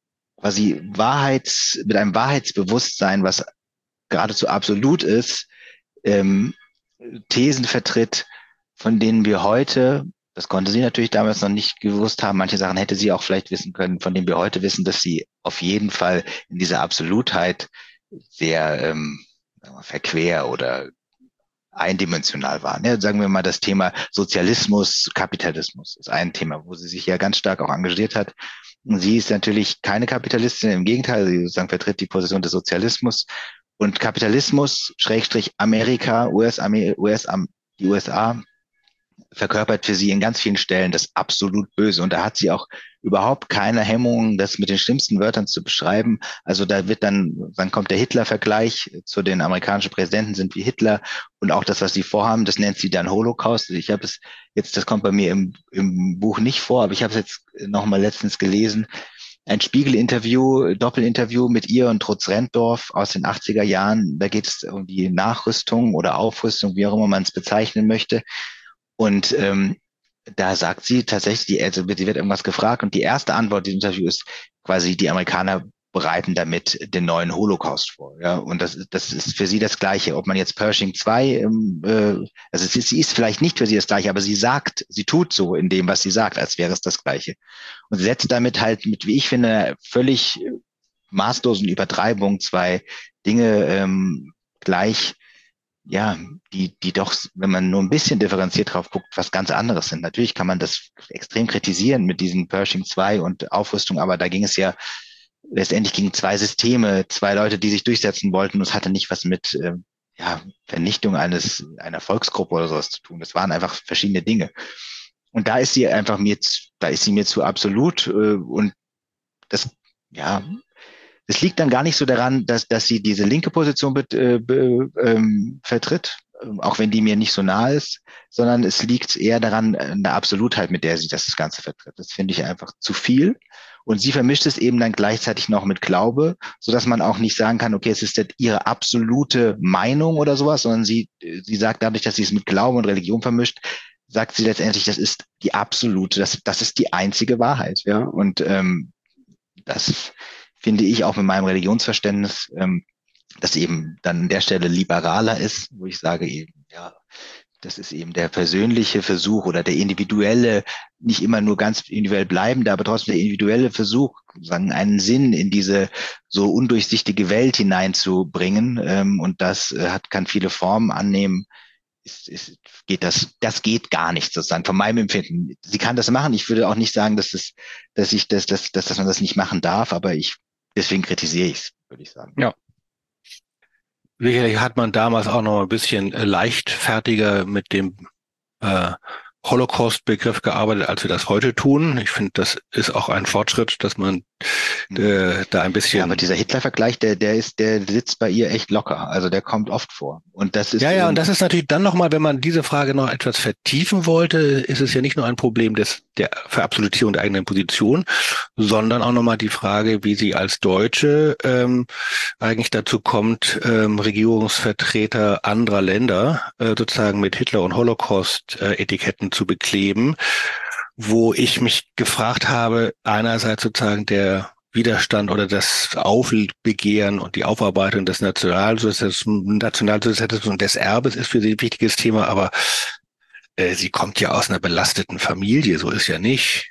quasi Wahrheits, mit einem Wahrheitsbewusstsein, was geradezu absolut ist, ähm, Thesen vertritt, von denen wir heute, das konnte sie natürlich damals noch nicht gewusst haben, manche Sachen hätte sie auch vielleicht wissen können, von denen wir heute wissen, dass sie auf jeden Fall in dieser Absolutheit sehr ähm, verquer oder eindimensional waren. Ja, sagen wir mal, das Thema Sozialismus, Kapitalismus ist ein Thema, wo sie sich ja ganz stark auch engagiert hat. Und sie ist natürlich keine Kapitalistin, im Gegenteil, sie sozusagen vertritt die Position des Sozialismus. Und Kapitalismus, Schrägstrich Amerika, U S, U S, die U S A, verkörpert für sie in ganz vielen Stellen das absolut Böse. Und da hat sie auch überhaupt keine Hemmungen, das mit den schlimmsten Wörtern zu beschreiben. Also da wird dann, dann kommt der Hitler-Vergleich zu den amerikanischen Präsidenten sind wie Hitler und auch das, was sie vorhaben, das nennt sie dann Holocaust. Ich habe es jetzt, das kommt bei mir im, im Buch nicht vor, aber ich habe es jetzt nochmal letztens gelesen. Ein Spiegel-Interview, Doppelinterview mit ihr und Trutz Rendorf aus den achtziger Jahren. Da geht es um die Nachrüstung oder Aufrüstung, wie auch immer man es bezeichnen möchte. Und ähm, da sagt sie tatsächlich, die, also sie wird irgendwas gefragt und die erste Antwort dieses Interviews ist quasi, die Amerikaner bereiten damit den neuen Holocaust vor. Ja, und das, das ist für sie das Gleiche. Ob man jetzt Pershing zwei, ähm, äh, also sie, sie ist vielleicht nicht für sie das Gleiche, aber sie sagt, sie tut so in dem, was sie sagt, als wäre es das Gleiche. Und sie setzt damit halt mit, wie ich finde, völlig maßlosen Übertreibung zwei Dinge ähm, gleich, ja, die, die doch, wenn man nur ein bisschen differenziert drauf guckt, was ganz anderes sind. Natürlich kann man das extrem kritisieren mit diesen Pershing zwei und Aufrüstung, aber da ging es ja letztendlich gegen zwei Systeme, zwei Leute, die sich durchsetzen wollten, und es hatte nicht was mit äh, ja, Vernichtung eines einer Volksgruppe oder sowas zu tun. Das waren einfach verschiedene Dinge. Und da ist sie einfach mir, da ist sie mir zu absolut äh, und das, ja, es liegt dann gar nicht so daran, dass, dass sie diese linke Position be, äh, be, ähm, vertritt, auch wenn die mir nicht so nah ist, sondern es liegt eher daran, in der Absolutheit, mit der sie das Ganze vertritt. Das finde ich einfach zu viel. Und sie vermischt es eben dann gleichzeitig noch mit Glaube, so dass man auch nicht sagen kann, okay, es ist jetzt ihre absolute Meinung oder sowas, sondern sie, sie sagt dadurch, dass sie es mit Glaube und Religion vermischt, sagt sie letztendlich, das ist die absolute, das, das ist die einzige Wahrheit, ja. Und ähm, das finde ich auch mit meinem Religionsverständnis, ähm, das eben dann an der Stelle liberaler ist, wo ich sage eben, ja, das ist eben der persönliche Versuch oder der individuelle, nicht immer nur ganz individuell bleibende, aber trotzdem der individuelle Versuch, sagen, einen Sinn in diese so undurchsichtige Welt hineinzubringen. Ähm, und das äh, hat, kann viele Formen annehmen. Ist, ist, geht das, das geht gar nicht sozusagen von meinem Empfinden. Sie kann das machen. Ich würde auch nicht sagen, dass es, dass ich das, dass, dass, dass man das nicht machen darf, aber ich, deswegen kritisiere ich es, würde ich sagen. Ja. Sicherlich hat man damals auch noch ein bisschen leichtfertiger mit dem äh, Holocaust-Begriff gearbeitet, als wir das heute tun. Ich finde, das ist auch ein Fortschritt, dass man äh, da ein bisschen. Ja, aber dieser Hitler-Vergleich, der, der ist, der sitzt bei ihr echt locker. Also der kommt oft vor. Und das ist. Ja, ja, und das ist natürlich dann nochmal, wenn man diese Frage noch etwas vertiefen wollte, ist es ja nicht nur ein Problem des, der Verabsolutierung der eigenen Position, sondern auch nochmal die Frage, wie sie als Deutsche ähm, eigentlich dazu kommt, ähm, Regierungsvertreter anderer Länder äh, sozusagen mit Hitler- und Holocaust-Etiketten zu bekleben, wo ich mich gefragt habe, einerseits sozusagen der Widerstand oder das Aufbegehren und die Aufarbeitung des Nationalsozialismus, Nationalsozialismus und des Erbes ist für sie ein wichtiges Thema, aber äh, sie kommt ja aus einer belasteten Familie, so ist ja nicht.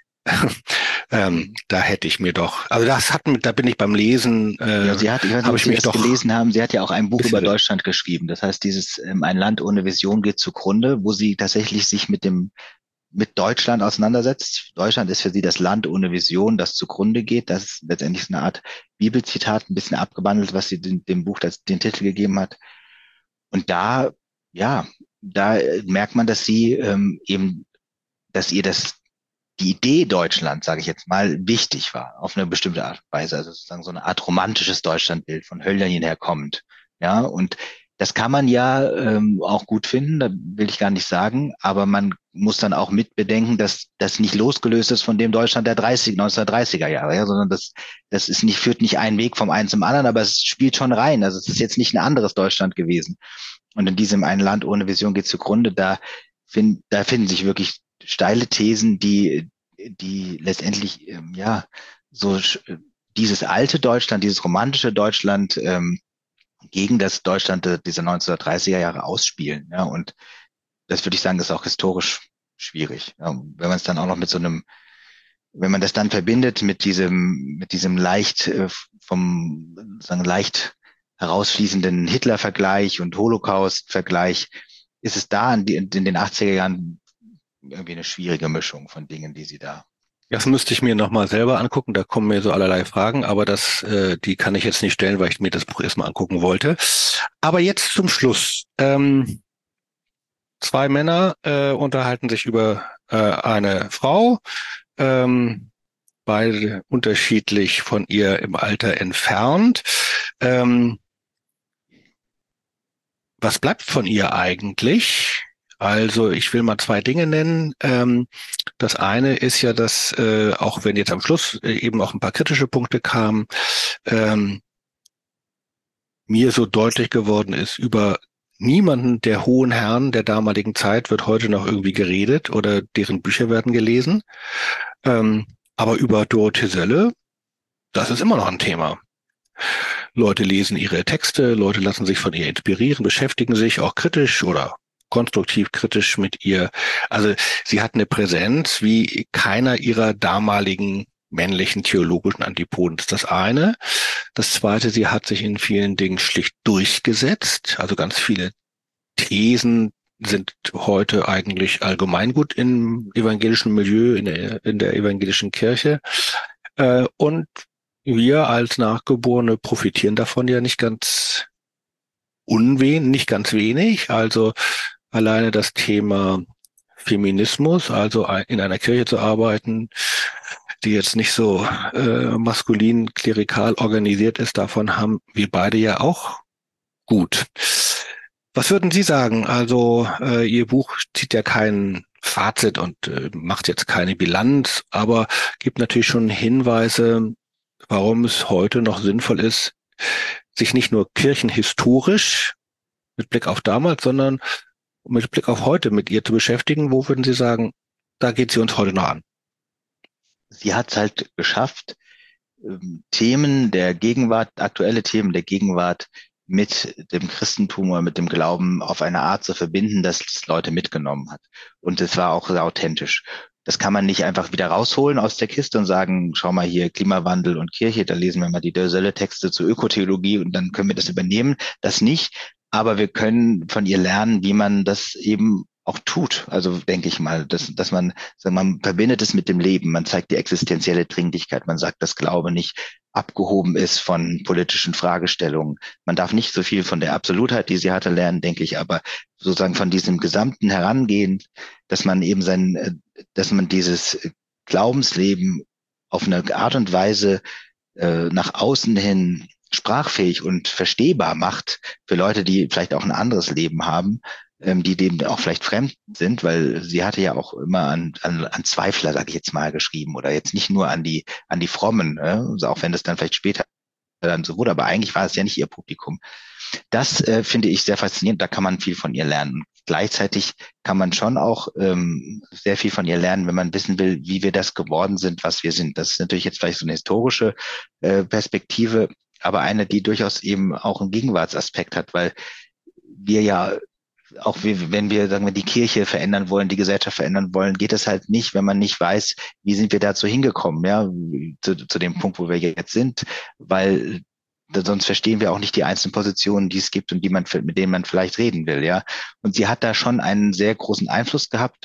ähm, da hätte ich mir doch, also das hat, da bin ich beim Lesen, äh, ja, sie hat, ich weiß nicht, habe ob ich Sie mich das doch gelesen haben, sie hat ja auch ein Buch über bisschen, Deutschland geschrieben. Das heißt, dieses ähm, Ein Land ohne Vision geht zugrunde, wo sie tatsächlich sich mit dem mit Deutschland auseinandersetzt. Deutschland ist für sie das Land ohne Vision, das zugrunde geht. Das ist letztendlich so eine Art Bibelzitat, ein bisschen abgewandelt, was sie dem, dem Buch das, den Titel gegeben hat. Und da, ja, da merkt man, dass sie ähm, eben, dass ihr das die Idee Deutschland, sage ich jetzt mal, wichtig war, auf eine bestimmte Art und Weise, also sozusagen so eine Art romantisches Deutschlandbild von Hölderlin herkommend. Ja, und das kann man ja ähm, auch gut finden, da will ich gar nicht sagen, aber man muss dann auch mitbedenken, dass das nicht losgelöst ist von dem Deutschland der dreißig, neunzehnhundertdreißiger Jahre, ja, sondern das, das ist nicht, führt nicht einen Weg vom einen zum anderen, aber es spielt schon rein. Also es ist jetzt nicht ein anderes Deutschland gewesen. Und in diesem ein Land ohne Vision geht zugrunde, da, find, da finden sich wirklich steile Thesen, die, die letztendlich, ähm, ja, so sch- dieses alte Deutschland, dieses romantische Deutschland ähm, gegen das Deutschland de- dieser neunzehnhundertdreißiger Jahre ausspielen. Ja, und das würde ich sagen, ist auch historisch schwierig. Ja, wenn man es dann auch noch mit so einem, wenn man das dann verbindet mit diesem, mit diesem leicht äh, vom, sagen, leicht herausschließenden Hitler-Vergleich und Holocaust-Vergleich, ist es da in, die, in den achtziger Jahren irgendwie eine schwierige Mischung von Dingen, die sie da. Das müsste ich mir nochmal selber angucken. Da kommen mir so allerlei Fragen, aber das, äh, die kann ich jetzt nicht stellen, weil ich mir das Buch erstmal angucken wollte. Aber jetzt zum Schluss. Ähm, zwei Männer äh, unterhalten sich über äh, eine Frau, ähm, beide unterschiedlich von ihr im Alter entfernt. Ähm, was bleibt von ihr eigentlich? Also ich will mal zwei Dinge nennen. Ähm, das eine ist ja, dass äh, auch wenn jetzt am Schluss äh, eben auch ein paar kritische Punkte kamen, ähm, mir so deutlich geworden ist, über niemanden der hohen Herren der damaligen Zeit wird heute noch irgendwie geredet oder deren Bücher werden gelesen. Ähm, aber über Dorothee Sölle, das ist immer noch ein Thema. Leute lesen ihre Texte, Leute lassen sich von ihr inspirieren, beschäftigen sich auch kritisch oder konstruktiv kritisch mit ihr. Also sie hat eine Präsenz wie keiner ihrer damaligen männlichen theologischen Antipoden. Das ist das eine. Das zweite, sie hat sich in vielen Dingen schlicht durchgesetzt. Also ganz viele Thesen sind heute eigentlich allgemeingut im evangelischen Milieu, in der, in der evangelischen Kirche. Äh, und wir als Nachgeborene profitieren davon ja nicht ganz unwen, nicht ganz wenig. Also alleine das Thema Feminismus, also in einer Kirche zu arbeiten, die jetzt nicht so äh, maskulin klerikal organisiert ist, davon haben wir beide ja auch gut. Was würden Sie sagen? Also äh, Ihr Buch zieht ja kein Fazit und äh, macht jetzt keine Bilanz, aber gibt natürlich schon Hinweise, warum es heute noch sinnvoll ist, sich nicht nur kirchenhistorisch mit Blick auf damals, sondern mit Blick auf heute mit ihr zu beschäftigen. Wo würden Sie sagen, da geht sie uns heute noch an? Sie hat es halt geschafft, ähm, Themen der Gegenwart, aktuelle Themen der Gegenwart mit dem Christentum oder mit dem Glauben auf eine Art zu verbinden, dass es Leute mitgenommen hat. Und es war auch sehr authentisch. Das kann man nicht einfach wieder rausholen aus der Kiste und sagen, schau mal hier, Klimawandel und Kirche, da lesen wir mal die Dörselle-Texte zur Ökotheologie und dann können wir das übernehmen. Das nicht. Aber wir können von ihr lernen, wie man das eben auch tut. Also denke ich mal, dass, dass man, sagen wir, man verbindet es mit dem Leben. Man zeigt die existenzielle Dringlichkeit. Man sagt, dass Glaube nicht abgehoben ist von politischen Fragestellungen. Man darf nicht so viel von der Absolutheit, die sie hatte, lernen, denke ich, aber sozusagen von diesem gesamten Herangehen, dass man eben sein, dass man dieses Glaubensleben auf eine Art und Weise äh, nach außen hin sprachfähig und verstehbar macht für Leute, die vielleicht auch ein anderes Leben haben, ähm, die dem auch vielleicht fremd sind, weil sie hatte ja auch immer an, an, an Zweifler, sage ich jetzt mal, geschrieben oder jetzt nicht nur an die an die Frommen, äh, also auch wenn das dann vielleicht später dann so wurde, aber eigentlich war es ja nicht ihr Publikum. Das äh, finde ich sehr faszinierend, da kann man viel von ihr lernen. Gleichzeitig kann man schon auch ähm, sehr viel von ihr lernen, wenn man wissen will, wie wir das geworden sind, was wir sind. Das ist natürlich jetzt vielleicht so eine historische äh, Perspektive, aber eine, die durchaus eben auch einen Gegenwartsaspekt hat, weil wir ja auch wie, wenn wir, sagen wir, die Kirche verändern wollen, die Gesellschaft verändern wollen, geht es halt nicht, wenn man nicht weiß, wie sind wir dazu hingekommen, ja, zu, zu dem Punkt, wo wir jetzt sind, weil sonst verstehen wir auch nicht die einzelnen Positionen, die es gibt und die man, mit denen man vielleicht reden will, ja. Und sie hat da schon einen sehr großen Einfluss gehabt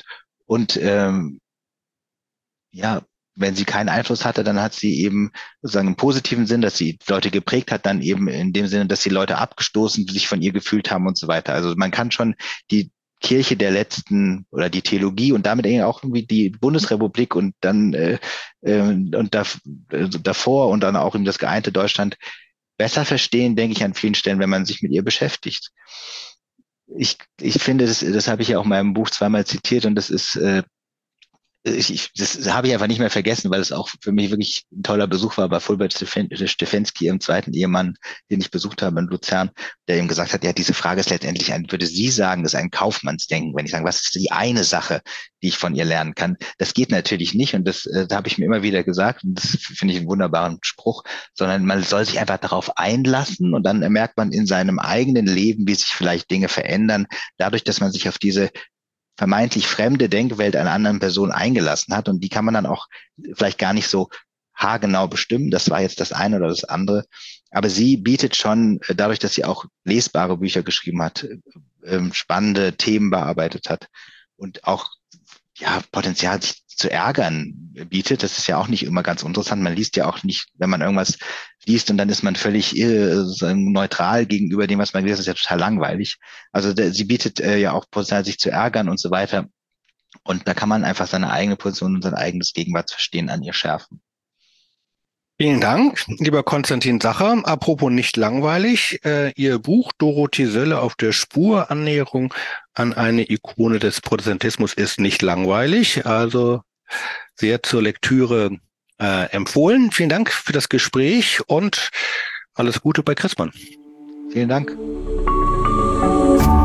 Und ähm, ja, wenn sie keinen Einfluss hatte, dann hat sie eben sozusagen im positiven Sinn, dass sie Leute geprägt hat, dann eben in dem Sinne, dass sie Leute abgestoßen, sich von ihr gefühlt haben und so weiter. Also man kann schon die Kirche der letzten oder die Theologie und damit eben auch irgendwie die Bundesrepublik und dann äh, äh, und da, äh, davor und dann auch eben das geeinte Deutschland besser verstehen, denke ich, an vielen Stellen, wenn man sich mit ihr beschäftigt. Ich, ich finde, das, das habe ich ja auch in meinem Buch zweimal zitiert und das ist äh, ich, ich, das habe ich einfach nicht mehr vergessen, weil es auch für mich wirklich ein toller Besuch war bei Fulbert Stefanski, ihrem zweiten Ehemann, den ich besucht habe in Luzern, der ihm gesagt hat, ja, diese Frage ist letztendlich ein, würde sie sagen, das ist ein Kaufmannsdenken. Wenn ich sage, was ist die eine Sache, die ich von ihr lernen kann? Das geht natürlich nicht und das, äh, da habe ich mir immer wieder gesagt und das finde ich einen wunderbaren Spruch, sondern man soll sich einfach darauf einlassen und dann merkt man in seinem eigenen Leben, wie sich vielleicht Dinge verändern, dadurch, dass man sich auf diese vermeintlich fremde Denkwelt einer anderen Person eingelassen hat und die kann man dann auch vielleicht gar nicht so haargenau bestimmen. Das war jetzt das eine oder das andere. Aber sie bietet schon, dadurch, dass sie auch lesbare Bücher geschrieben hat, spannende Themen bearbeitet hat und auch ja Potenzial, sich zu ärgern bietet. Das ist ja auch nicht immer ganz interessant. Man liest ja auch nicht, wenn man irgendwas liest und dann ist man völlig äh, neutral gegenüber dem, was man liest, das ist ja total langweilig. Also der, sie bietet äh, ja auch Potenzial, sich zu ärgern und so weiter. Und da kann man einfach seine eigene Position und sein eigenes Gegenwartsverstehen an ihr schärfen. Vielen Dank, lieber Konstantin Sacher. Apropos nicht langweilig, äh, Ihr Buch Dorothee Sölle auf der Spur, Annäherung an eine Ikone des Protestantismus ist nicht langweilig, also sehr zur Lektüre äh, empfohlen. Vielen Dank für das Gespräch und alles Gute bei Christmann. Vielen Dank.